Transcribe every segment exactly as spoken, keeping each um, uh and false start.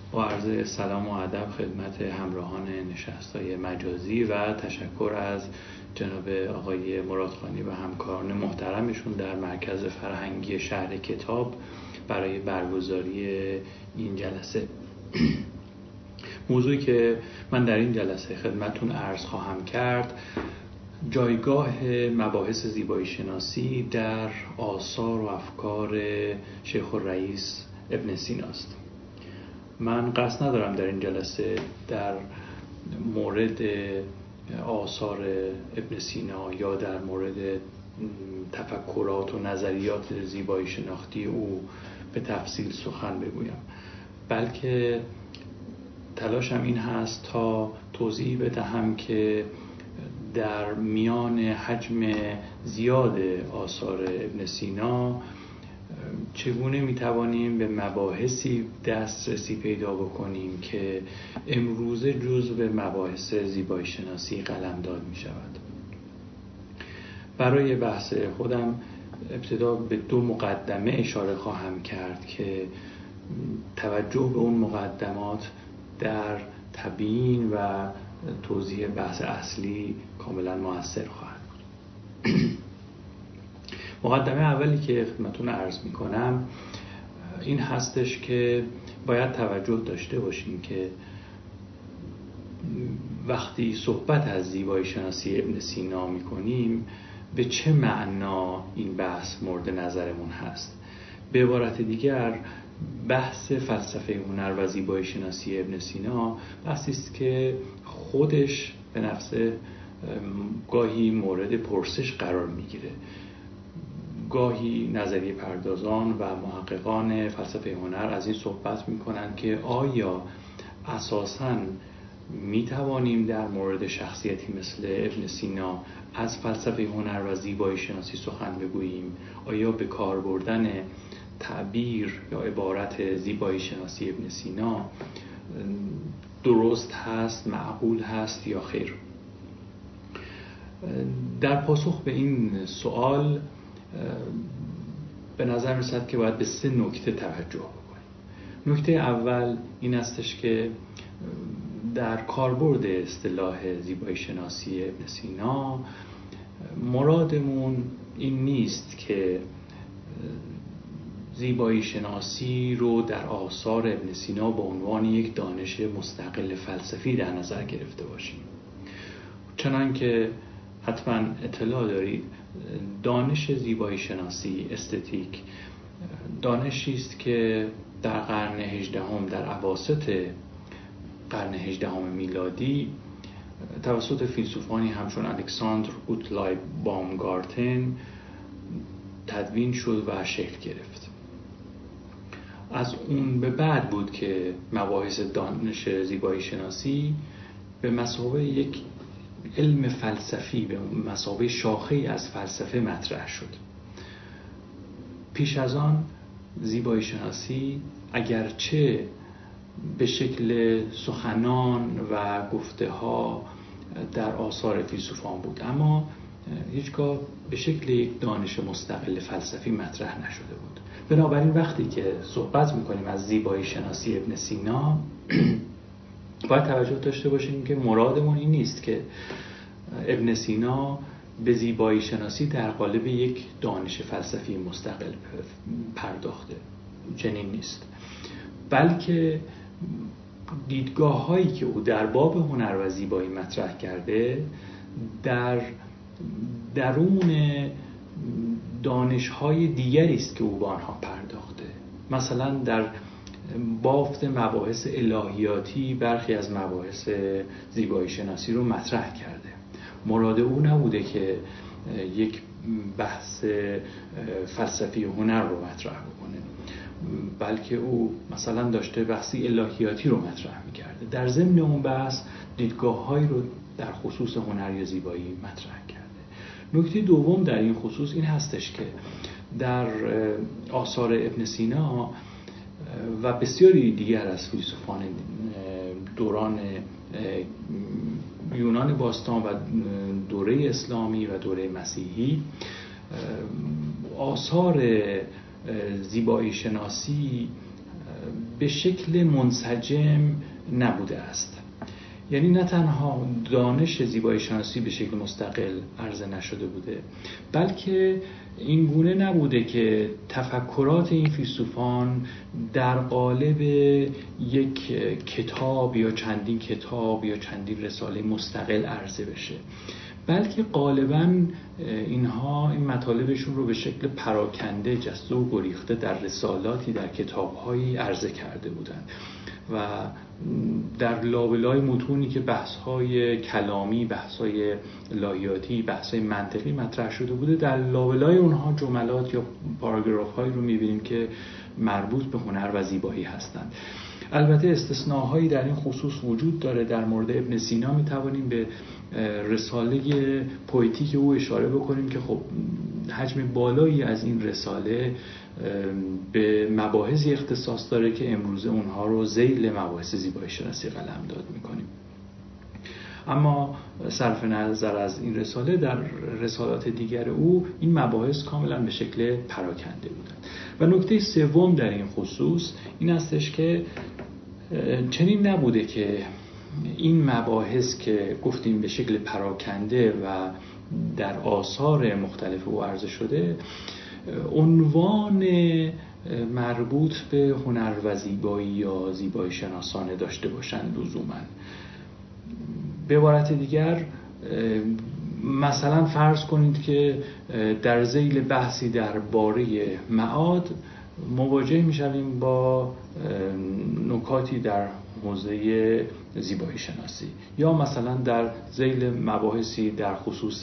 با عرض سلام و ادب خدمت همراهان نشست‌های مجازی و تشکر از جناب آقای مرادخانی و همکاران محترمشون در مرکز فرهنگی شهر کتاب برای برگزاری این جلسه. موضوعی که من در این جلسه خدمتتون عرض خواهم کرد جایگاه مباحث زیبایی شناسی در آثار و افکار شیخ الرئیس ابن سینا است. من قصد ندارم در این جلسه در مورد آثار ابن سینا یا در مورد تفکرات و نظریات زیبایی شناختی او به تفصیل سخن بگویم، بلکه تلاشم این هست تا توضیح بدهم که در میان حجم زیاد آثار ابن سینا چگونه میتوانیم به مباحثی دسترسی پیدا بکنیم که امروزه جزو مباحث زیبایی شناسی قلمداد می شود. برای بحث خودم ابتدا به دو مقدمه اشاره خواهم کرد که توجه به اون مقدمات در تبیین و توضیح بحث اصلی کاملا مؤثر خواهد بود. مقدمه اولی که خدمتتون عرض می کنم این هستش که باید توجه داشته باشیم که وقتی صحبت از زیبایی شناسی ابن سینا می کنیم به چه معنا این بحث مورد نظرمون هست. به عبارت دیگر بحث فلسفه هنر و زیبایی شناسی ابن سینا بحثی است که خودش به نفسه گاهی مورد پرسش قرار میگیره. گاهی نظریه پردازان و محققان فلسفه هنر از این صحبت میکنن که آیا اساساً میتوانیم در مورد شخصیتی مثل ابن سینا از فلسفه هنر و زیبایی شناسی سخن بگوییم؟ آیا به کار بردن تعبیر یا عبارت زیبایی شناسی ابن سینا درست هست، معقول هست یا خیر؟ در پاسخ به این سوال به نظر می‌رسد که باید به سه نکته توجه بکنیم. نکته اول این استش که در کاربرد اصطلاح زیبایی شناسی ابن سینا مرادمون این نیست که زیبایی شناسی رو در آثار ابن سینا به عنوان یک دانش مستقل فلسفی در نظر گرفته باشیم. چنانکه حتما اطلاع دارید دانش زیبایی شناسی استتیک دانشی است که در قرن هجدهم در اواسط قرن هجدهم میلادی توسط فیلسوفانی همچون الکساندر گوتلایب بامگارتن تدوین شد و شکل گرفت. از اون به بعد بود که مباحث دانش زیبایی شناسی به مثابه یک علم فلسفی، به مثابه شاخه‌ای از فلسفه مطرح شد. پیش از آن زیبایی شناسی اگرچه به شکل سخنان و گفته ها در آثار فیلسوفان بود، اما هیچگاه به شکل یک دانش مستقل فلسفی مطرح نشده بود. بنابراین وقتی که صحبت میکنیم از زیبایی شناسی ابن سینا باید توجه داشته باشیم که مرادمون این نیست که ابن سینا به زیبایی شناسی در قالب یک دانش فلسفی مستقل پرداخته، چنین نیست، بلکه دیدگاه هایی که او در باب هنر و زیبایی مطرح کرده در درون دانش های دیگری است که او به آنها پرداخته. مثلا در بافت مباحث الهیاتی برخی از مباحث زیبایی شناسی رو مطرح کرده. مراد او نبوده که یک بحث فلسفی هنر رو مطرح بکنه، بلکه او مثلا داشته بحثی الهیاتی رو مطرح می‌کرده. در ضمن اون بحث دیدگاه‌هایی رو در خصوص هنر یا زیبایی مطرح کرده. نکته دوم در این خصوص این هستش که در آثار ابن سینا و بسیاری دیگر از فیلسوفان دوران یونان باستان و دوره اسلامی و دوره مسیحی آثار زیبایی شناسی به شکل منسجم نبوده است. یعنی نه تنها دانش زیبایی شناسی به شکل مستقل عرضه نشده بوده، بلکه این گونه نبوده که تفکرات این فیلسوفان در قالب یک کتاب یا چندین کتاب یا چندین رساله مستقل عرضه بشه، بلکه غالباً اینها این مطالبشون رو به شکل پراکنده جسته و گریخته در رسالاتی در کتاب‌هایی عرضه کرده بودند و در لابلای متونی که بحث‌های کلامی، بحث‌های لاهیاتی، بحث‌های منطقی مطرح شده بوده، در لابلای اونها جملات یا پاراگراف‌هایی رو می‌بینیم که مربوط به هنر و زیبایی هستند. البته استثناءهایی در این خصوص وجود داره. در مورد ابن سینا می‌توانیم به رساله پویتیک او اشاره بکنیم که خب حجم بالایی از این رساله به مباحثی اختصاص داره که امروزه اونها رو ذیل مباحث زیبایی شناسی قلمداد می‌کنیم. اما صرف نظر از این رساله، در رسالات دیگر او این مباحث کاملا به شکل پراکنده بودند. و نکته سوم در این خصوص این استش که چنین نبوده که این مباحث که گفتیم به شکل پراکنده و در آثار مختلف او عرضه شده عنوان مربوط به هنر و زیبایی یا زیبایی شناسانه داشته باشند لزوماً. به عبارت دیگر مثلا فرض کنید که در ذیل بحثی درباره معاد مواجه می‌شویم با نکاتی در حوزه زیبایی شناسی، یا مثلا در ذیل مباحثی در خصوص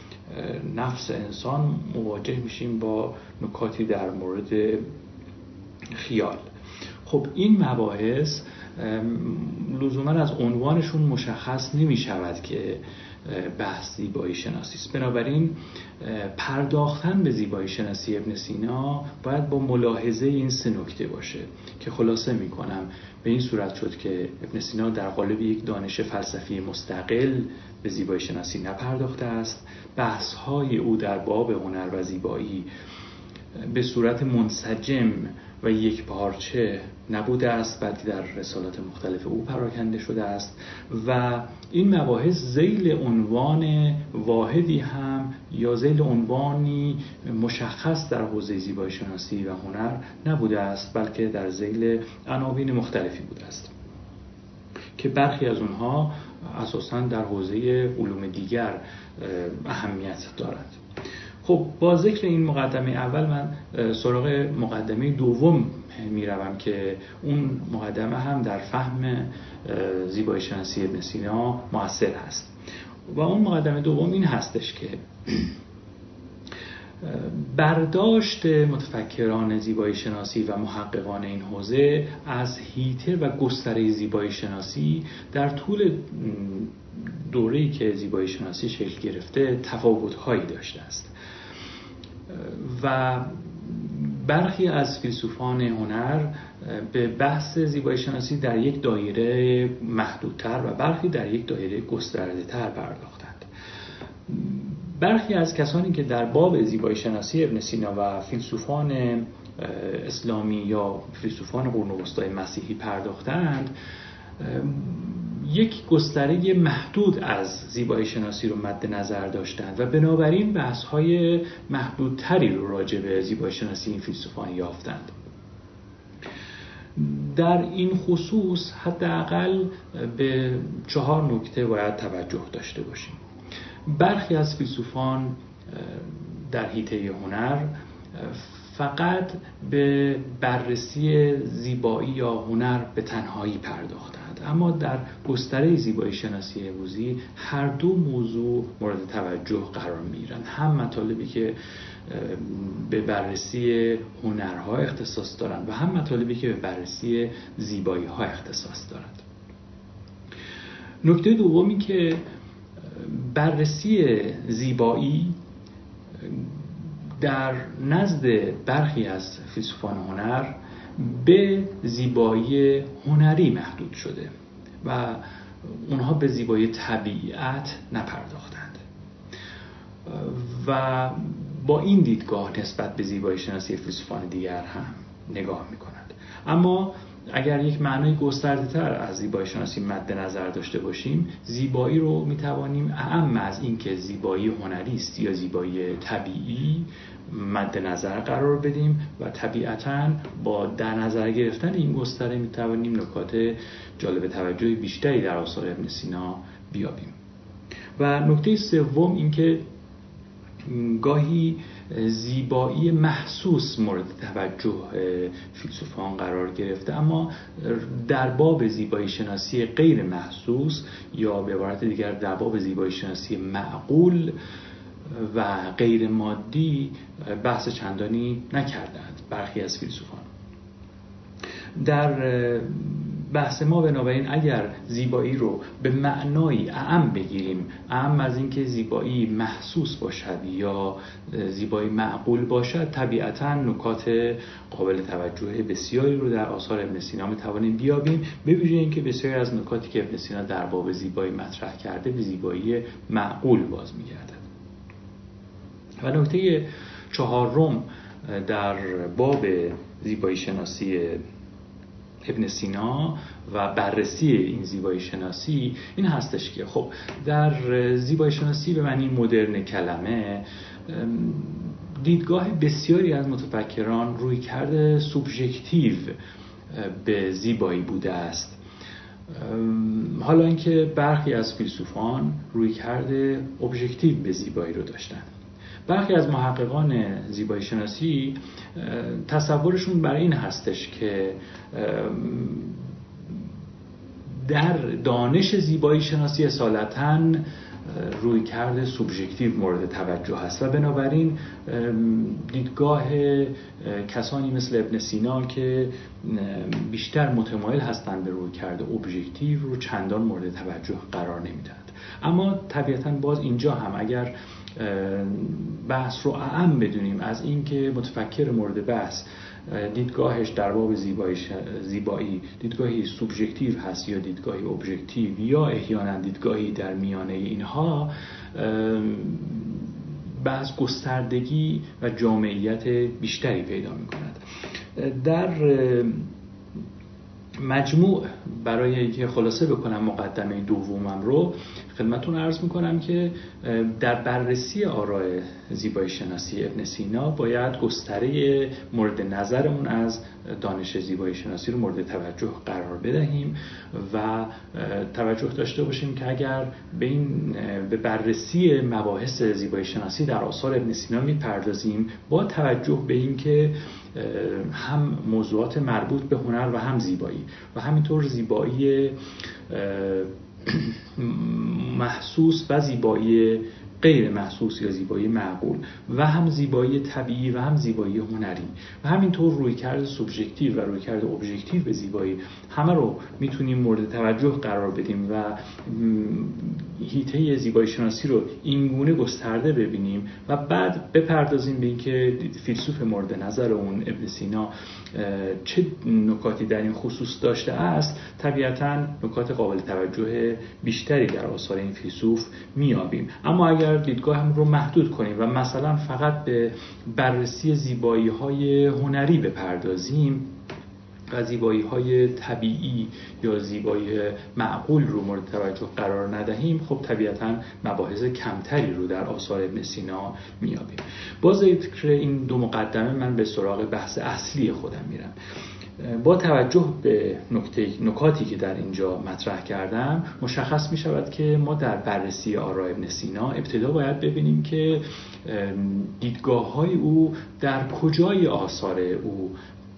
نفس انسان مواجه میشیم با نکاتی در مورد خیال. خب این مباحث لزوما از عنوانشون مشخص نمی شود که بحث زیبایی شناسی است. بنابراین پرداختن به زیبایی شناسی ابن سینا باید با ملاحظه این سه نکته باشه که خلاصه می کنم به این صورت شد که ابن سینا در قالب یک دانش فلسفی مستقل به زیبایی شناسی نپرداخته است. بحث‌های او در باب هنر و زیبایی به صورت منسجم و یک پارچه نبوده است، بلکه در رسالات مختلف او پراکنده شده است و این مباحث ذیل عنوان واحدی هم یا ذیل عنوانی مشخص در حوزه زیبایی شناسی و هنر نبوده است، بلکه در ذیل عناوین مختلفی بوده است که برخی از اونها اساساً در حوزه علوم دیگر اهمیت دارند. خب با ذکر این مقدمه اول من سراغ مقدمه دوم میروم که اون مقدمه هم در فهم زیبایی شناسی ابن سینا مؤثر هست و اون مقدمه دوم این هستش که برداشت متفکران زیبایی شناسی و محققان این حوزه از حیطه و گستره زیبایی شناسی در طول دوره‌ای که زیبایی شناسی شکل گرفته تفاوت‌هایی داشته است و برخی از فیلسوفان هنر به بحث زیبایی شناسی در یک دایره محدودتر و برخی در یک دایره گسترده‌تر پرداختند. برخی از کسانی که در باب زیبایی شناسی ابن سینا و فیلسوفان اسلامی یا فیلسوفان قرون وسطای مسیحی پرداختند یک گستره محدود از زیبایی شناسی رو مد نظر داشتند و بنابراین بحث‌های محدودتری رو راجع به زیبایی شناسی این فیلسوفان یافتند. در این خصوص حداقل به چهار نکته باید توجه داشته باشیم. برخی از فیلسوفان در حیطه هنر فقط به بررسی زیبایی یا هنر به تنهایی پرداختند، اما در گستره زیبایی شناسی امروزی هر دو موضوع مورد توجه قرار می‌گیرند، هم مطالبی که به بررسی هنرها اختصاص دارند و هم مطالبی که به بررسی زیبایی‌ها اختصاص دارند. نکته دومی که بررسی زیبایی در نزد برخی از فیلسوفان هنر به زیبایی هنری محدود شده و اونها به زیبایی طبیعت نپرداختند و با این دیدگاه نسبت به زیبایی شناسی فیلسوفان دیگر هم نگاه میکنند. اما اگر یک معنای گسترده‌تر از زیبایی شناسی مد نظر داشته باشیم، زیبایی رو میتوانیم اعم از این که زیبایی هنری است یا زیبایی طبیعی مد نظر قرار بدیم و طبیعتاً با در نظر گرفتن این گستره میتوانیم نکات جالب توجه بیشتری در آثار ابن سینا بیابیم. و نکته سوم این که گاهی زیبایی محسوس مورد توجه فیلسوفان قرار گرفته، اما در باب زیبایی شناسی غیر محسوس یا به عبارت دیگر در باب زیبایی شناسی معقول و غیر مادی بحث چندانی نکردند برخی از فیلسوفان. در بحث ما بنابراین اگر زیبایی رو به معنایی اعم بگیریم، اعم از این که زیبایی محسوس باشد یا زیبایی معقول باشد، طبیعتاً نکات قابل توجه بسیاری رو در آثار ابن سینا می‌توانیم بیابیم، به ویژه اینکه بسیاری از نکاتی که ابن سینا در باب زیبایی مطرح کرده به زیبایی معقول باز می‌گردد. و نکته چهارم در باب زیبایی شناسی ابن سینا و بررسی این زیبایی شناسی این هستش که خب در زیبایی شناسی به معنی مدرن کلمه دیدگاه بسیاری از متفکران روی کرده سوبژکتیو به زیبایی بوده است، حالا اینکه برخی از فیلسوفان روی کرده ابژکتیو به زیبایی رو داشتن. برخی از محققان زیبایی شناسی تصورشون برای این هستش که در دانش زیبایی شناسی اصالتاً روی کرده سوبژکتیو مورد توجه هست و بنابراین دیدگاه کسانی مثل ابن سینا که بیشتر متمایل هستند به روی کرده ابژکتیو رو چندان مورد توجه قرار نمیدهند. اما طبیعتاً باز اینجا هم اگر بحث رو اعم بدونیم از این که متفکر مورد بحث دیدگاهش در باب زیبایی زیبایی دیدگاهی سوبژکتیو هست یا دیدگاهی ابژکتیو یا احیانا دیدگاهی در میانه اینها، بحث گستردگی و جامعیت بیشتری پیدا می کند. در مجموع برای اینکه خلاصه بکنم مقدمه دومم رو خدمتتون عرض میکنم که در بررسی آراء زیبایی شناسی ابن سینا باید گستره مورد نظرمون از دانش زیبایی شناسی رو مورد توجه قرار بدهیم و توجه داشته باشیم که اگر به این به بررسی مباحث زیبایی شناسی در آثار ابن سینا میپردازیم با توجه به این که هم موضوعات مربوط به هنر و هم زیبایی و همینطور زیبایی محسوس و زیبایی غیر محسوس یا زیبایی معقول و هم زیبایی طبیعی و هم زیبایی هنری و همینطور رویکرد سوبژکتیو و رویکرد ابژکتیو به زیبایی همه رو میتونیم مورد توجه قرار بدیم و حیطه زیبایی شناسی رو اینگونه گسترده ببینیم و بعد بپردازیم به اینکه فیلسوف مورد نظر اون ابن سینا چه نکاتی در این خصوص داشته است. طبیعتاً نکات قابل توجه بیشتری در آثار این فیلسوف میابیم. اما اگر دیدگاهمون رو محدود کنیم و مثلا فقط به بررسی زیبایی‌های هنری بپردازیم و زیبایی‌های طبیعی یا زیبایی معقول رو مورد توجه قرار ندهیم، خب طبیعتاً مباحث کمتری رو در آثار ابن سینا میابیم. با ذکر این دو مقدمه من به سراغ بحث اصلی خودم میرم. با توجه به نکته نکاتی که در اینجا مطرح کردم مشخص می شود که ما در بررسی آراء ابن سینا ابتدا باید ببینیم که دیدگاه‌های او در کجای آثار او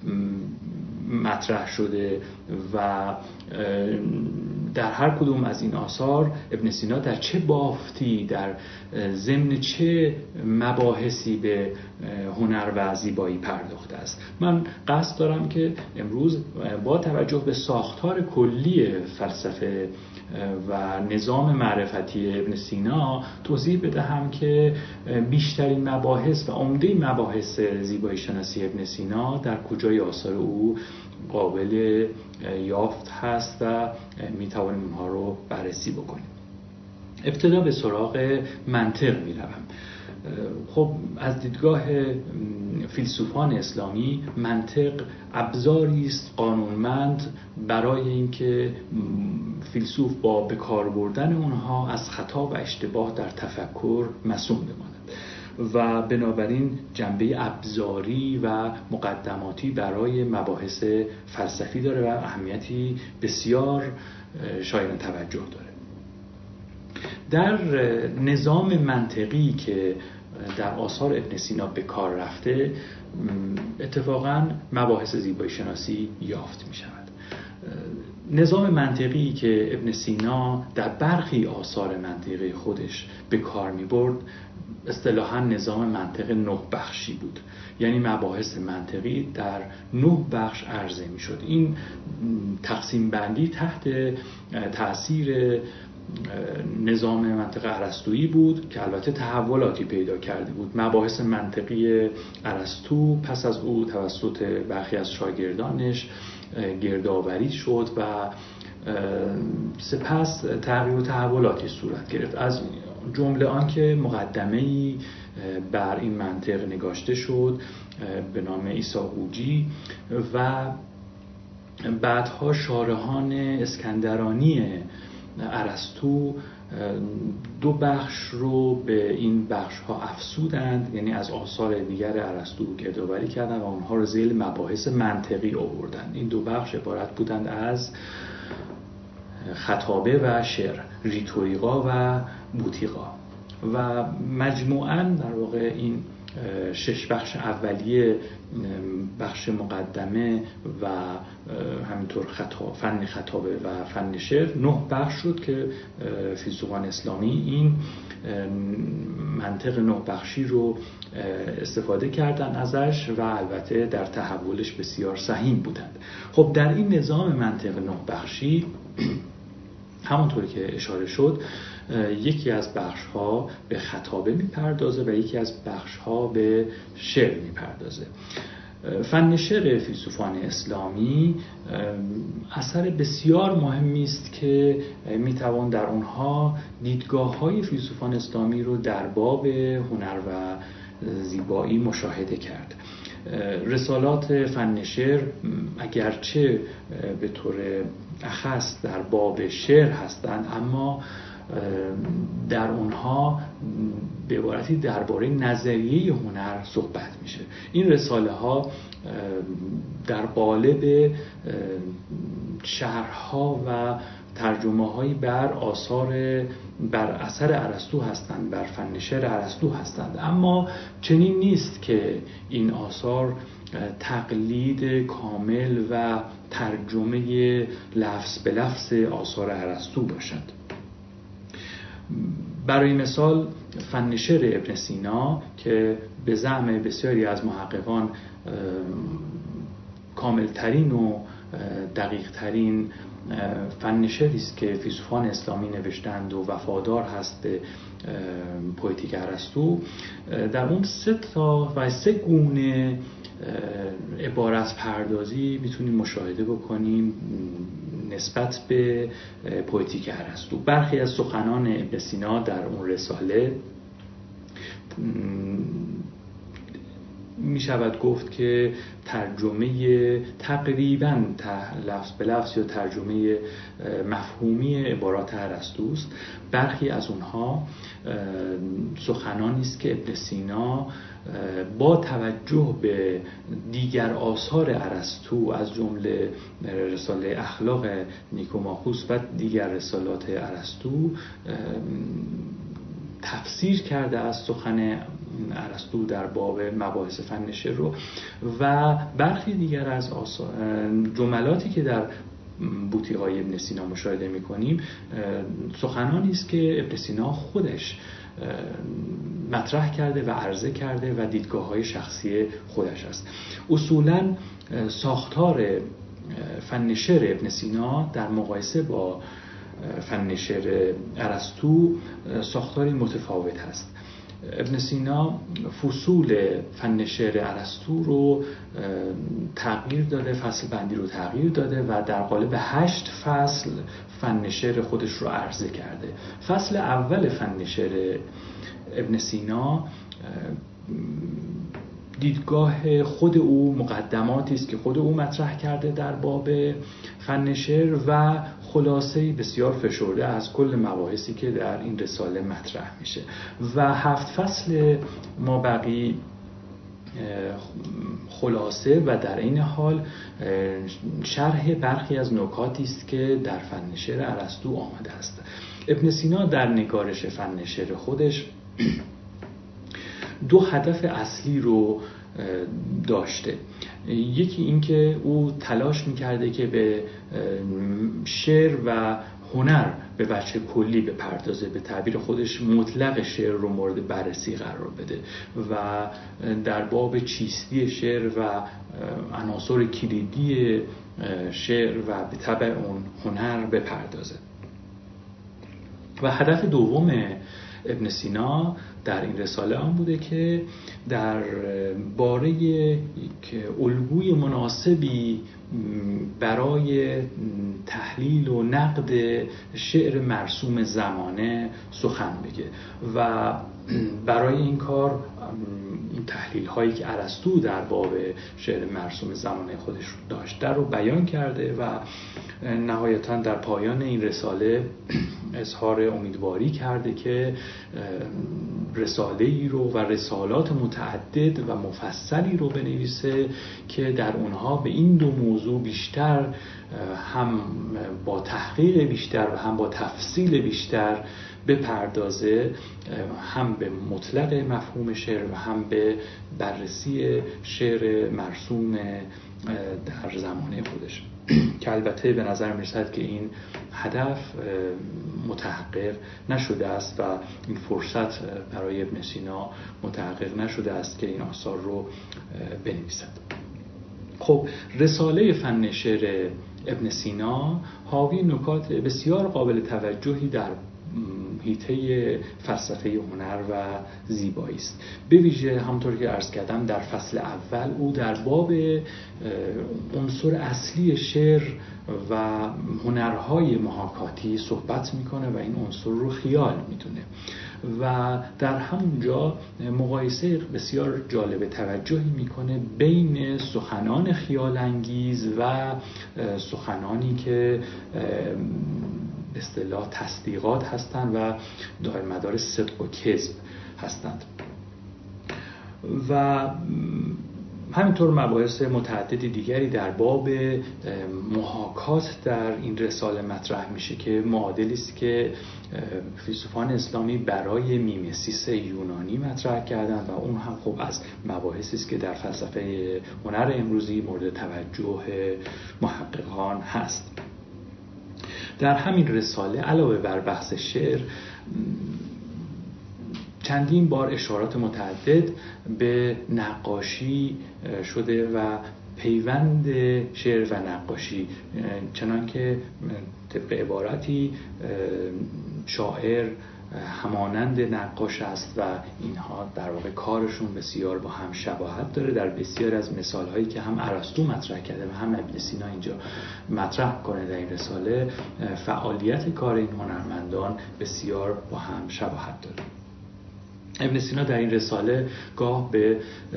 مطرح شده و در هر کدوم از این آثار ابن سینا در چه بافتی در ضمن چه مباحثی به هنر و زیبایی پرداخته است. من قصد دارم که امروز با توجه به ساختار کلی فلسفه و نظام معرفتی ابن سینا توضیح بدهم که بیشترین مباحث و عمده مباحث زیبایی شناسی ابن سینا در کجای آثار او قابل یافت هست و میتوانیم اونها رو بررسی بکنیم. ابتدا به سراغ منطق میروم. خب از دیدگاه فیلسوفان اسلامی منطق ابزاری است قانونمند برای اینکه فیلسوف با به کار بردن اونها از خطا و اشتباه در تفکر معصوم بماند و بنابراین جنبه ابزاری و مقدماتی برای مباحث فلسفی داره و اهمیتی بسیار شایان توجه داره. در نظام منطقی که در آثار ابن سینا به کار رفته اتفاقاً مباحث زیبایی شناسی یافت می شود. نظام منطقی که ابن سینا در برخی آثار منطقی خودش به کار می برد اصطلاحاً نظام منطق نه بخشی بود، یعنی مباحث منطقی در نه بخش عرضه می شد. این تقسیم بندی تحت تأثیر نظام منطق ارسطویی بود که البته تحولاتی پیدا کرده بود. مباحث منطقی ارسطو پس از او توسط برخی از شاگردانش گردآوری شد و سپس تغییر و تحولاتی صورت گرفت، از جمله آنکه مقدمه‌ای بر این منطق نگاشته شد به نام ایساقوجی و بعدها شارحان اسکندرانی ارسطو دو بخش رو به این بخش ها افزودند، یعنی از آثار دیگر ارسطو گردآوری کردند و اونها رو ذیل مباحث منطقی آوردند. این دو بخش عبارت بودند از خطابه و شعر، ریتوریقا و بوتیقا، و مجموعاً در واقع این شش بخش اولیه، بخش مقدمه و همینطور خطاب، فن خطابه و فن شعر، نه بخش شد که فیلسوفان اسلامی این منطق نه بخشی رو استفاده کردن ازش و البته در تحولش بسیار سهیم بودند. خب در این نظام منطق نه بخشی همونطوری که اشاره شد یکی از بخش‌ها به خطابه میپردازه و یکی از بخش‌ها به شعر میپردازه. فن شعر فیلسوفان اسلامی اثر بسیار مهمی است که میتوان در اونها دیدگاه‌های فیلسوفان اسلامی رو در باب هنر و زیبایی مشاهده کرد. رسالات فن شعر اگرچه به طور اخص در باب شعر هستند، اما در اونها به عبارتی درباره نظریه هنر صحبت میشه. این رساله ها در قالب شرح‌ها و ترجمه هایی بر آثار بر اثر ارسطو هستند، بر فن شعر ارسطو هستند، اما چنین نیست که این آثار تقلید کامل و ترجمه لفظ به لفظ آثار ارسطو باشند. برای مثال فن شعر ابن سینا که به زعم بسیاری از محققان کاملترین و دقیق ترین فن شعری است که فیلسوفان اسلامی نوشتند و وفادار هست به پویتیک ارسطو، در اون سه تا و سه گونه عبارت پردازی میتونیم مشاهده بکنیم نسبت به پویتیک ارسطو. برخی از سخنان ابن سینا در اون رساله می شود گفت که ترجمه تقریباً لفظ به لفظ یا ترجمه مفهومی عبارات ارسطوست. برخی از اونها سخنانی است که ابن سینا با توجه به دیگر آثار ارسطو از جمله رساله اخلاق نیکوماخوس و دیگر رسالات ارسطو تفسیر کرده از سخن ارسطو در باب مباحث فن شعر رو، و برخی دیگر از جملاتی که در بوتیقای ابن سینا مشاهده می‌کنیم سخنانی است که ابن سینا خودش مطرح کرده و عرضه کرده و دیدگاه‌های شخصی خودش است. اصولاً ساختار فن شعر ابن سینا در مقایسه با فن شعر ارسطو ساختاری متفاوت است. ابن سینا فصول فن شعر ارسطو رو تغییر داده، فصل بندی رو تغییر داده و در قالب هشت فصل فن شعر خودش رو عرضه کرده. فصل اول فن شعر ابن سینا دیدگاه خود او، مقدماتی است که خود او مطرح کرده در باب فن شعر و خلاصه‌ای بسیار فشرده از کل مباحثی که در این رساله مطرح میشه. و هفت فصل مابقی خلاصه و در این حال شرح برخی از نکاتی است که در فن شعر ارسطو آمده است. ابن سینا در نگارش فن شعر خودش دو هدف اصلی رو داشته. یکی این که او تلاش میکرده که به شعر و هنر به وجه کلی بپردازه، به تعبیر خودش مطلق شعر رو مورد بررسی قرار بده و در باب چیستی شعر و عناصر کلیدی شعر و به تبع اون هنر بپردازه. و هدف دوم ابن سینا در این رساله آن بوده که در باره یک الگوی مناسبی برای تحلیل و نقد شعر مرسوم زمانه سخن بگه و برای این کار تحلیل هایی که ارسطو در باب شعر مرسوم زمانه خودش داشته رو بیان کرده و نهایتاً در پایان این رساله اظهار امیدواری کرده که رساله ای رو و رسالات متعدد و مفصلی رو بنویسه که در اونها به این دو موضوع بیشتر، هم با تحقیق بیشتر و هم با تفصیل بیشتر بپردازه، هم به مطلق مفهوم شعر و هم به بررسی شعر مرسوم در زمانه خودش که البته به نظر میرسد که این هدف متحقق نشده است و این فرصت برای ابن سینا متحقق نشده است که این آثار رو بنویسد. خب رساله فن شعر ابن سینا حاوی نکات بسیار قابل توجهی در حیطه فلسفه هنر و زیبایی است. به ویژه همونطور که عرض کردم در فصل اول او در باب عنصر اصلی شعر و هنرهای محاکاتی صحبت میکنه و این عنصر رو خیال میدونه و در همونجا مقایسه بسیار جالب توجهی میکنه بین سخنان خیال انگیز و سخنانی که به اصطلاح تصدیقات هستند و دائر مدار صدق و کذب هستند. و همینطور مباحث متعددی دیگری در باب محاکات در این رساله مطرح میشه که معادلی است که فیلسوفان اسلامی برای میمسیس یونانی مطرح کردند و اون هم خب از مباحثی است که در فلسفه هنر امروزی مورد توجه محققان هست. در همین رساله علاوه بر بحث شعر چندین بار اشارات متعدد به نقاشی شده و پیوند شعر و نقاشی، چنان که طبق عبارتی شاعر همانند نقاش است و اینها در واقع کارشون بسیار با هم شباهت داره. در بسیار از مثالهایی که هم ارسطو مطرح کرده و هم ابن سینا اینجا مطرح کنه در این رساله، فعالیت کار این هنرمندان بسیار با هم شباهت داره. ابن سینا در این رساله گاه به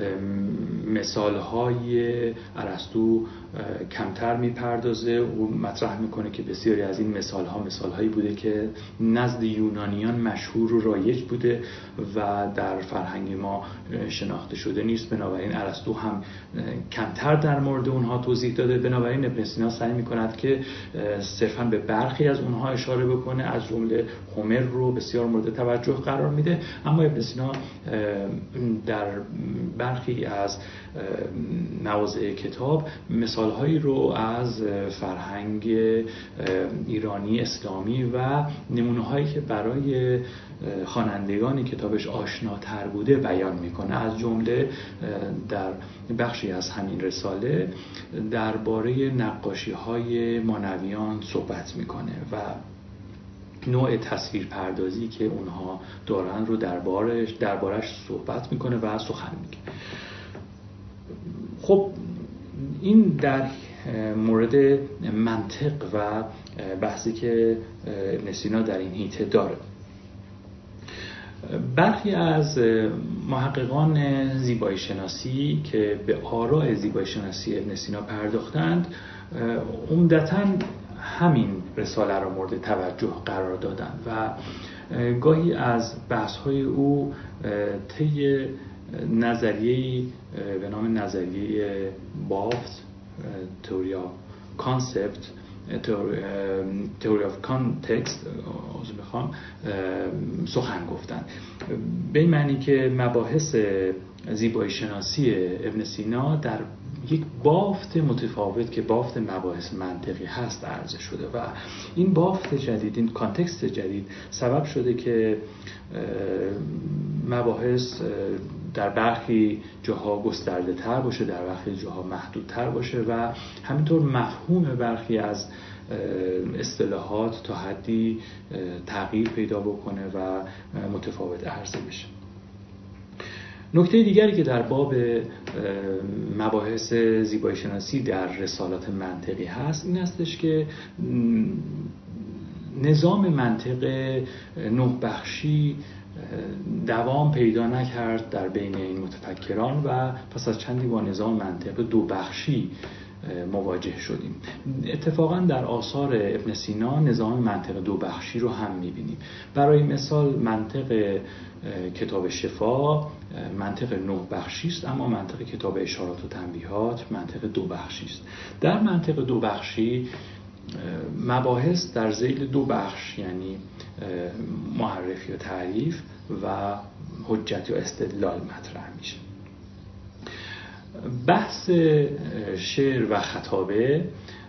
مثالهای ارسطو کمتر میپردازه. او مطرح میکنه که بسیاری از این مثالها مثالهایی بوده که نزد یونانیان مشهور و رایج بوده و در فرهنگ ما شناخته شده نیست، بنابراین ارسطو هم کمتر در مورد اونها توضیح داده. بنابراین ابن سینا سعی میکند که صرفاً به برخی از اونها اشاره بکنه، از جمله هومر رو بسیار مورد توجه قرار میده، اما ابن سینا در برخی از مواضع کتاب مثالهایی رو از فرهنگ ایرانی اسلامی و نمونه‌هایی که برای خوانندگان کتابش آشناتر بوده بیان میکنه. از جمله در بخشی از همین رساله درباره نقاشی‌های مانویان صحبت میکنه و نوع تصویر پردازی که اونها دارن رو دربارش دربارش صحبت میکنه و سخن میگه. خب این در مورد منطق و بحثی که ابن سینا در این حیطه داره. برخی از محققان زیبایی شناسی که به آراء زیبایی شناسی ابن سینا پرداختند عمدتاً همین رساله را مورد توجه قرار دادند و گاهی از بحث‌های او طی نظریه‌ای به نام نظریه بافت تئوری آف کانسپت تئوری آف کانتکست از میخوام سخن گفتن، به این معنی که مباحث زیبایی شناسی ابن سینا در یک بافت متفاوت که بافت مباحث منطقی هست عرضه شده و این بافت جدید، این کانتکست جدید سبب شده که مباحث در برخی جاها گسترده تر باشه، در برخی جاها محدود تر باشه و همینطور مفهوم برخی از اصطلاحات تا حدی تغییر پیدا بکنه و متفاوت عرضه بشه. نکته دیگری که در باب مباحث زیبایی شناسی در رسالات منطقی هست این هستش که نظام منطق نه بخشی دوام پیدا نکرد در بین این متفکران و پس از چندی با نظام منطق دو بخشی مواجه شدیم. اتفاقا در آثار ابن سینا نظام منطق دو بخشی رو هم می‌بینیم. برای مثال منطق کتاب شفا منطق نه بخشی است، اما منطق کتاب اشارات و تنبیهات منطق دو بخشی است. در منطق دو بخشی مباحث در ذیل دو بخش یعنی معرفی و تعریف و حجت یا استدلال مطرح میشه. بحث شعر و خطابه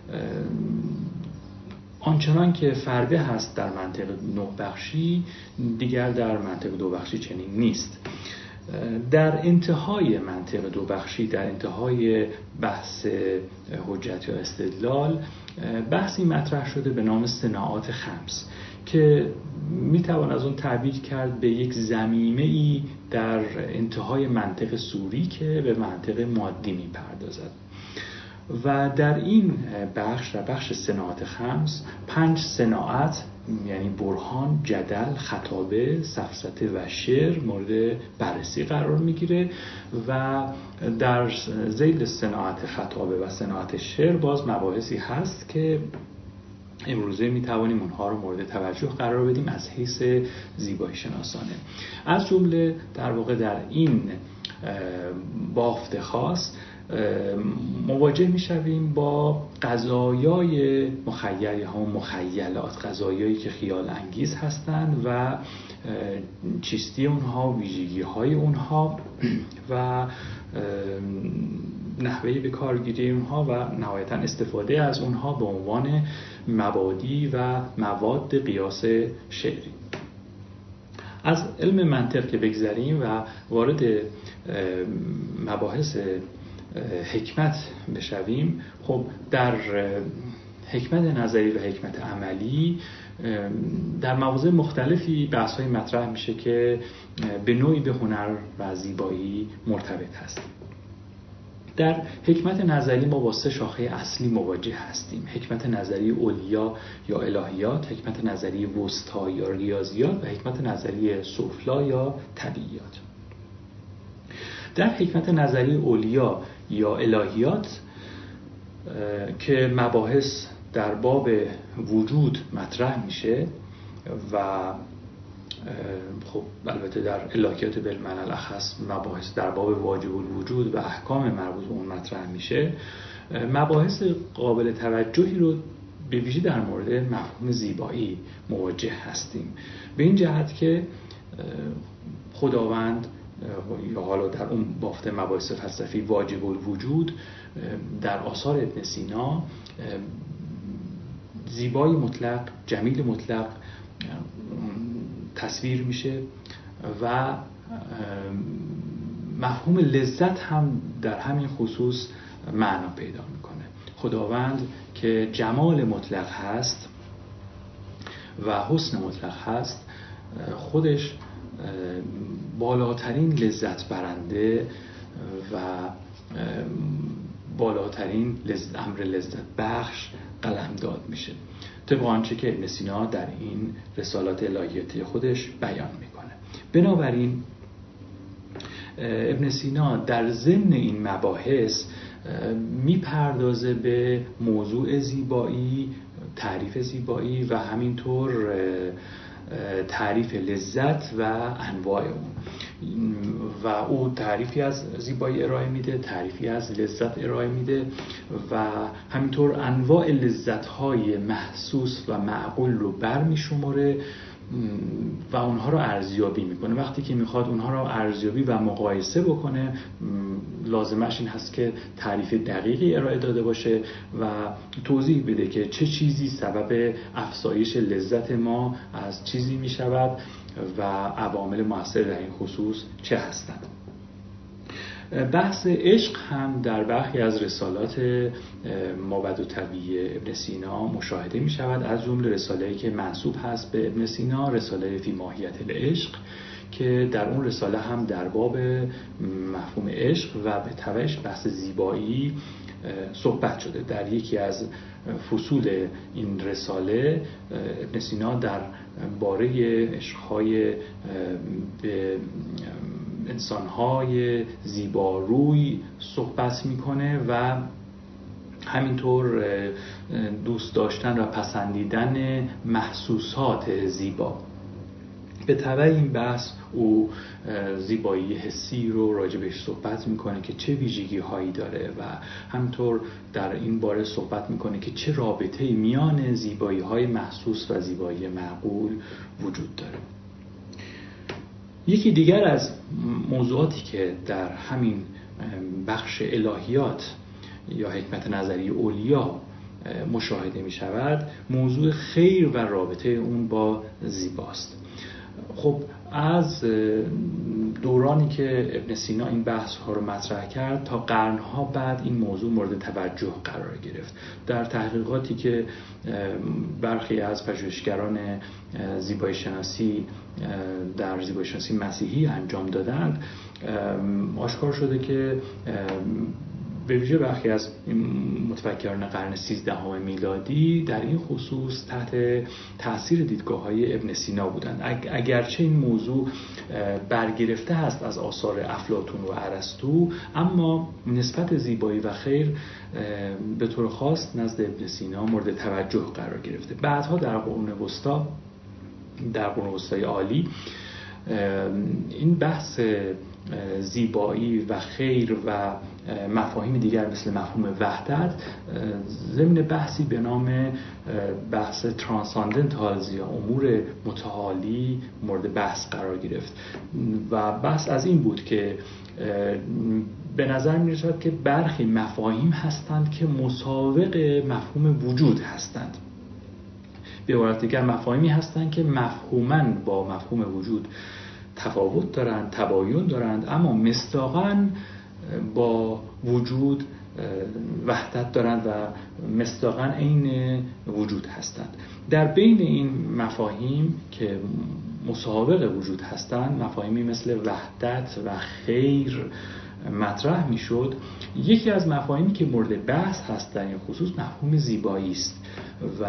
آنچنان که فرده هست در منطق نه بخشی دیگر در منطق دو بخشی چنین نیست. در انتهای منطق دو بخشی، در انتهای بحث حجت یا استدلال، بحثی مطرح شده به نام صناعات خمس که میتوان از اون تعبیر کرد به یک ضمیمه‌ای در انتهای منطق سوری که به منطق مادی میپردازد و در این بخش، در بخش صناعات خمس، پنج صناعت یعنی برهان، جدل، خطابه، سفسطه و شعر مورد بررسی قرار میگیره و در ذیل صناعت خطابه و صناعت شعر باز مباحثی هست که امروزه میتوانیم اونها رو مورد توجه قرار بدیم از حیث زیبایی شناسانه. از جمله در واقع در این بافت خاص مواجه میشویم با قضایای مخیل یا هم مخیلات، قضایایی که خیال انگیز هستند و چیستی اونها، ویژگی های اونها و نحوه به کارگیری اونها و نهایتا استفاده از اونها به عنوان مبادی و مواد قیاس شعری. از علم منطق که بگذریم و وارد مباحث حکمت بشویم، خب در حکمت نظری و حکمت عملی در مواضع مختلفی بحث‌های مطرح میشه که به نوعی به هنر و زیبایی مرتبط هست. در حکمت نظری ما با سه شاخه اصلی مواجه هستیم: حکمت نظری علیا یا الهیات، حکمت نظری وسطی یا ریاضیات و حکمت نظری سفلی یا طبیعیات. در حکمت نظری علیا یا الهیات که مباحث در باب وجود مطرح میشه و خب البته در الهیات بالمعنی الاخص مباحث در باب واجب الوجود و احکام مربوط به اون مطرح میشه، مباحث قابل توجهی رو به ویژه در مورد مفهوم زیبایی مواجه هستیم، به این جهت که خداوند یا حالا در اون بافت مباحث فلسفی واجب الوجود در آثار ابن سینا زیبایی مطلق، جمیل مطلق تصویر میشه و مفهوم لذت هم در همین خصوص معنا پیدا میکنه. خداوند که جمال مطلق هست و حسن مطلق هست، خودش بالاترین لذت برنده و بالاترین لذت امر لذت بخش قلمداد میشه، طبق آنچه که ابن سینا در این رسالات الهیاتی خودش بیان میکنه. بنابراین ابن سینا در ضمن این مباحث میپردازه به موضوع زیبایی، تعریف زیبایی و همینطور تعریف لذت و انواع اون. و او تعریفی از زیبایی ارائه میده، تعریفی از لذت ارائه میده و همینطور انواع لذت‌های محسوس و معقول رو برمی‌شماره و اونها رو ارزیابی میکنه. وقتی که میخواد اونها رو ارزیابی و مقایسه بکنه، لازمش این هست که تعریف دقیقی ارائه داده باشه و توضیح بده که چه چیزی سبب افزایش لذت ما از چیزی میشود و عوامل مؤثر در این خصوص چه هستند. بحث عشق هم در برخی از رسالات مابعد الطویل ابن سینا مشاهده می شود، از جمله رساله‌ای که منسوب هست به ابن سینا، رساله فی ماهیت العشق، که در اون رساله هم در باب مفهوم عشق و به تبعش بحث زیبایی صحبت شده. در یکی از فصول این رساله ابن سینا در باره عشق‌های به انسان‌های زیباروی صحبت میکنه و همینطور دوست داشتن و پسندیدن محسوسات زیبا. به تبع این بحث او زیبایی حسی رو راجبش صحبت میکنه که چه ویژگی هایی داره و همینطور در این باره صحبت میکنه که چه رابطه‌ای میان زیبایی های محسوس و زیبایی معقول وجود داره. یکی دیگر از موضوعاتی که در همین بخش الهیات یا حکمت نظری اولیا مشاهده می شود، موضوع خیر و رابطه اون با زیباست. خب از دورانی که ابن سینا این بحث ها رو مطرح کرد تا قرنها بعد این موضوع مورد توجه قرار گرفت. در تحقیقاتی که برخی از پژوهشگران زیبایی شناسی در زیبایی شناسی مسیحی انجام دادند، آشکار شده که به ویژه برخی از متفکران قرن سیزدهم میلادی در این خصوص تحت تأثیر دیدگاه‌های ابن سینا بودند. اگرچه این موضوع برگرفته است از آثار افلاطون و ارسطو، اما نسبت زیبایی و خیر به طور خاص نزد ابن سینا مورد توجه قرار گرفته. بعدها در قرون وسطا، در قرون وسطای عالی، این بحث زیبایی و خیر و مفاهیم دیگر مثل مفهوم وحدت ضمن بحثی به نام بحث ترانساندنتالز یا امور متعالی مورد بحث قرار گرفت و بحث از این بود که به نظر می رسد که برخی مفاهیم هستند که مساوق مفهوم وجود هستند. به عبارت دیگر مفاهیمی هستند که مفهوماً با مفهوم وجود تفاوت دارند، تباین دارند، اما مصداقاً با وجود وحدت دارند و مصداقاً عین وجود هستند. در بین این مفاهیم که مساوق وجود هستند، مفاهیمی مثل وحدت و خیر مطرح میشد. یکی از مفاهیمی که مورد بحث هست در این خصوص مفهوم زیبایی است و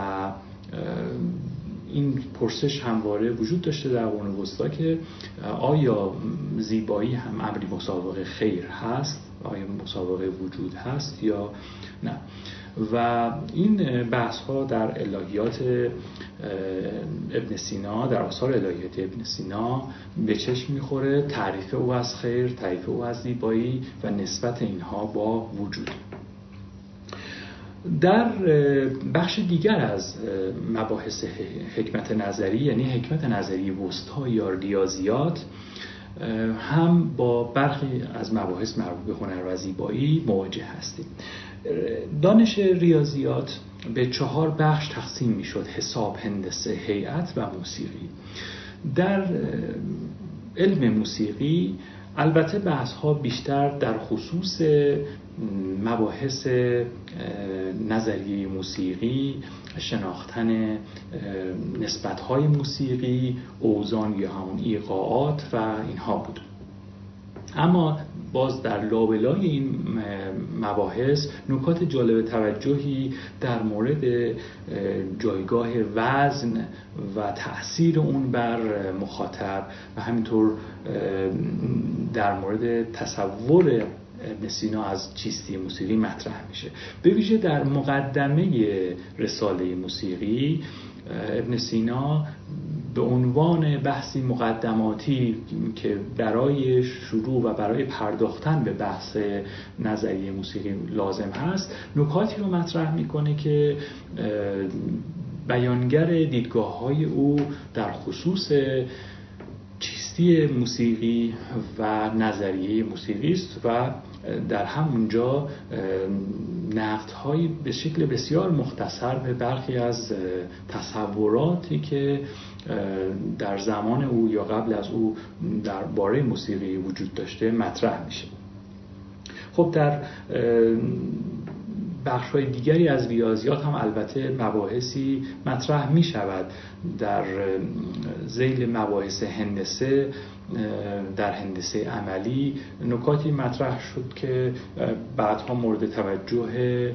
این پرسش همواره وجود داشته در قرون وسطا که آیا زیبایی هم امری مساوق خیر هست، آیا مساوق وجود هست یا نه. و این بحث ها در الهیات ابن سینا، در آثار الهیات ابن سینا به چشم میخوره. تعریف او از خیر، تعریف او از زیبایی و نسبت اینها با وجود. در بخش دیگر از مباحث حکمت نظری، یعنی حکمت نظری وسطا یا ریاضیات، هم با برخی از مباحث مربوط به هنر و زیبایی مواجه هستیم. دانش ریاضیات به چهار بخش تقسیم می شد: حساب، هندسه، هیئت و موسیقی. در علم موسیقی البته بحث ها بیشتر در خصوص مباحث نظریه موسیقی، شناختن نسبت‌های موسیقی، اوزان یا همون ایقاعات و اینها بود. اما باز در لابلای این مباحث نکات جالب توجهی در مورد جایگاه وزن و تأثیر اون بر مخاطب و همینطور در مورد تصور ابن سینا از چیستی موسیقی مطرح میشه. به ویژه در مقدمه رساله موسیقی ابن سینا به عنوان بحثی مقدماتی که برای شروع و برای پرداختن به بحث نظریه موسیقی لازم هست، نکاتی رو مطرح میکنه که بیانگر دیدگاه‌های او در خصوص چیستی موسیقی و نظریه موسیقی است و در همونجا نقدهایی به شکل بسیار مختصر به برخی از تصوراتی که در زمان او یا قبل از او درباره موسیقی وجود داشته مطرح میشه. خب در بخش‌های دیگری از ریاضیات هم البته مباحثی مطرح می شود. در ذیل مباحث هندسه، در هندسه عملی نکاتی مطرح شد که بعدها مورد توجه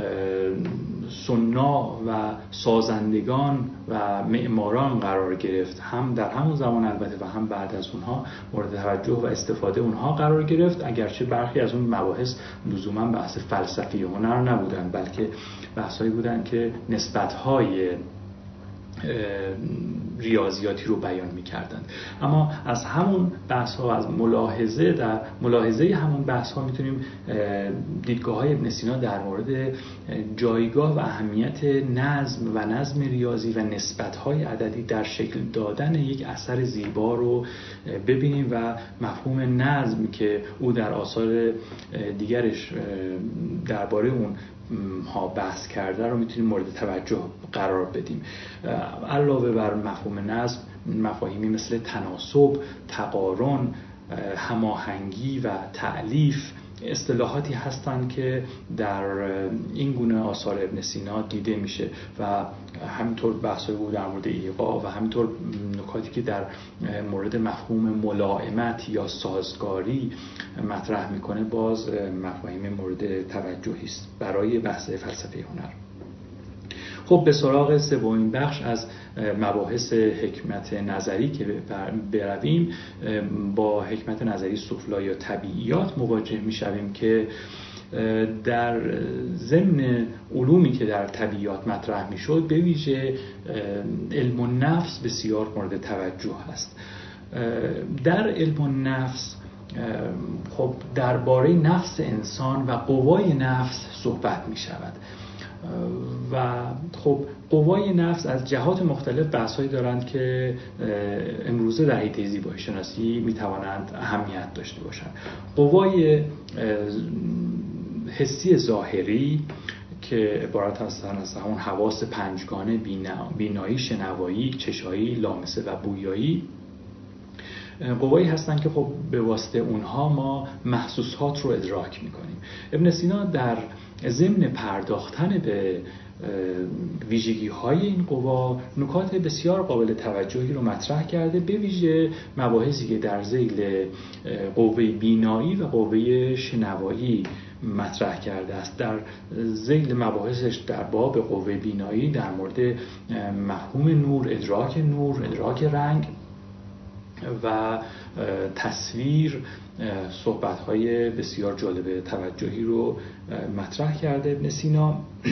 صناع و سازندگان و معماران قرار گرفت، هم در همون زمان البته و هم بعد از اونها مورد توجه و استفاده اونها قرار گرفت، اگرچه برخی از اون مباحث لزوما بحث فلسفی هنر نبودن، بلکه بحثایی بودن که نسبت‌های ریاضیاتی رو بیان می‌کردند. اما از همون بحث‌ها، از ملاحظه در ملاحظه همون بحث‌ها می‌تونیم دیدگاه‌های ابن سینا در مورد جایگاه و اهمیت نظم و نظم ریاضی و نسبت‌های عددی در شکل دادن یک اثر زیبا رو ببینیم و مفهوم نظم که او در آثار دیگرش درباره اون ها بحث کرده رو میتونیم مورد توجه قرار بدیم. علاوه بر مفهوم نظم، مفاهیمی مثل تناسب، تقارن، هماهنگی و تألیف اصطلاحاتی هستند که در این گونه آثار ابن سینا دیده میشه و همینطور بحثایی بود در مورد ایقاع و همینطور نکاتی که در مورد مفهوم ملائمت یا سازگاری مطرح میکنه باز مفاهیم مورد توجهی است برای بحث فلسفه هنر. خب به سراغ سومین بخش از مباحث حکمت نظری که برویم، با حکمت نظری سفلی یا طبیعیات مواجه میشویم که در ضمن علومی که در طبیعیات مطرح میشد به ویژه علم النفس بسیار مورد توجه است. در علم النفس خب درباره نفس انسان و قوای نفس صحبت می شود و خب قوای نفس از جهات مختلف بحثایی دارند که امروزه در حیطه زیبایی شناسی می توانند اهمیت داشته باشند. قوای حسی ظاهری که عبارت هستند از همون حواس پنجگانه، بینایی، شنوایی، چشایی، لامسه و بویایی، قوایی هستند که خب به واسطه اونها ما محسوسات رو ادراک میکنیم. ابن سینا در ضمن پرداختن به ویژگی های این قوا نکات بسیار قابل توجهی رو مطرح کرده، به ویژه مباحثی که در ذیل قوه بینایی و قوه شنوایی مطرح کرده است. در ذیل مباحثش در باب قوه بینایی در مورد مفهوم نور، ادراک نور، ادراک رنگ و تصویر صحبت‌های بسیار جالب توجهی رو مطرح کرده ابن سینا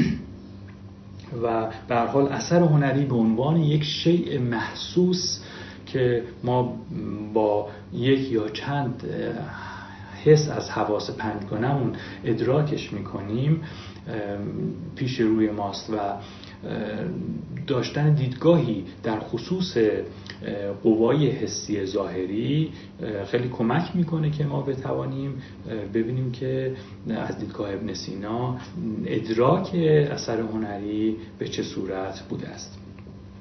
و به هر حال اثر هنری به عنوان یک شیء محسوس که ما با یک یا چند حس از حواس پنجگانه‌مون ادراکش می‌کنیم پیش روی ماست و داشتن دیدگاهی در خصوص قوای حسی ظاهری خیلی کمک میکنه که ما بتوانیم ببینیم که از دیدگاه ابن سینا ادراک اثر هنری به چه صورت بوده است.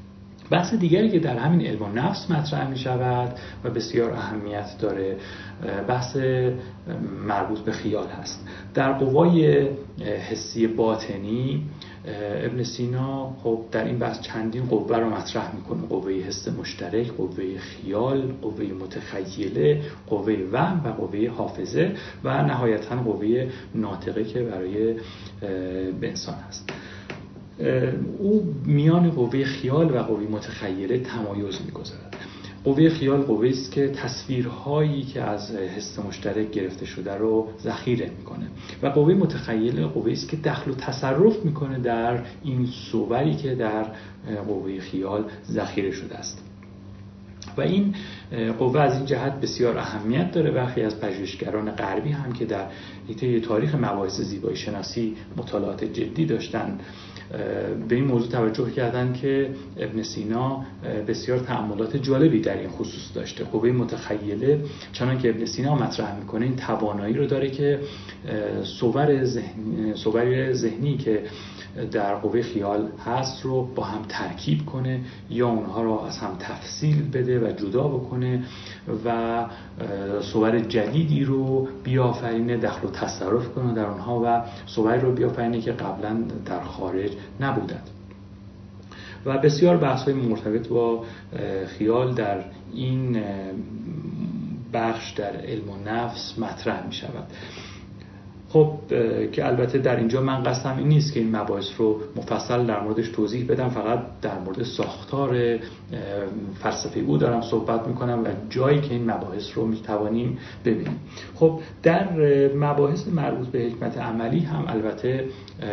بحث دیگری که در همین علم النفس مطرح می شود و بسیار اهمیت داره بحث مربوط به خیال هست. در قوای حسی باطنی ابن سینا خب در این بحث چندین قوه رو مطرح میکنه: قوه حس مشترک، قوه خیال، قوه متخیله، قوه وهم و قوه حافظه و نهایتاً قوه ناطقه که برای انسان هست. او میان قوه خیال و قوه متخیله تمایز می‌گذارد. قوه خیال قوه‌ای است که تصویرهایی که از حس مشترک گرفته شده رو ذخیره میکنه و قوه متخیله قوه‌ای است که دخل و تصرف میکنه در این صوری که در قوه خیال ذخیره شده است. و این قوه از این جهت بسیار اهمیت داره. برخی از پژوهشگران غربی هم که در حیطه تاریخ مباحث زیبایی شناسی مطالعات جدی داشتن به این موضوع توجه کردن که ابن سینا بسیار تأملات جالبی در این خصوص داشته. قوه متخیله چنان که ابن سینا مطرح میکنه این توانایی رو داره که صور ذهنی صور ذهنی که در قوه خیال هست رو با هم ترکیب کنه یا اونها رو از هم تفصیل بده و جدا بکنه و صور جدیدی رو بیافرینه، دخل و تصرف کنه در اونها و صوری رو بیافرینه که قبلا در خارج نبودند. و بسیار بحث‌های مرتبط با خیال در این بخش در علم و نفس مطرح می شود. خب که البته در اینجا من قصدم این نیست که این مباحث رو مفصل در موردش توضیح بدم، فقط در مورد ساختار فلسفه او دارم صحبت میکنم و جایی که این مباحث رو میتوانیم ببینیم. خب در مباحث مربوط به حکمت عملی هم البته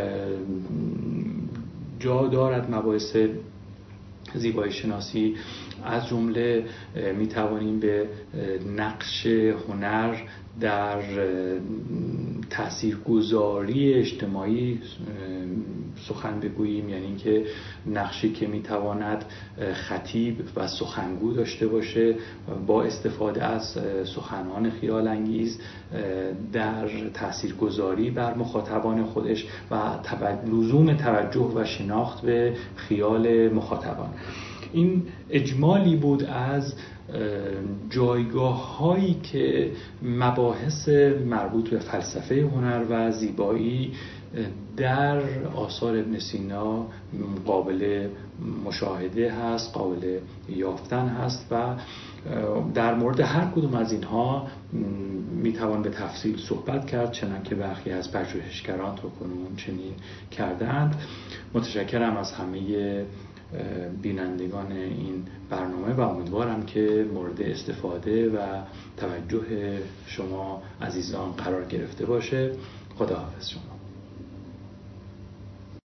جا دارد مباحث زیبایی شناسی، از جمله میتوانیم به نقش هنر در تاثیرگذاری اجتماعی سخن بگوییم، یعنی اینکه نقشی که میتواند خطیب و سخنگو داشته باشه با استفاده از سخنان خیال انگیز در تاثیرگذاری بر مخاطبان خودش و لزوم توجه و شناخت به خیال مخاطبان. این اجمالی بود از جایگاه هایی که مباحث مربوط به فلسفه هنر و زیبایی در آثار ابن سینا قابل مشاهده هست، قابل یافتن هست و در مورد هر کدوم از اینها میتوان به تفصیل صحبت کرد، چنانکه که برخی از پژوهشگران تا کنون چنین کردند. متشکرم از همه بینندگان این برنامه و امیدوارم که مورد استفاده و توجه شما عزیزان قرار گرفته باشه. خداحافظ شما.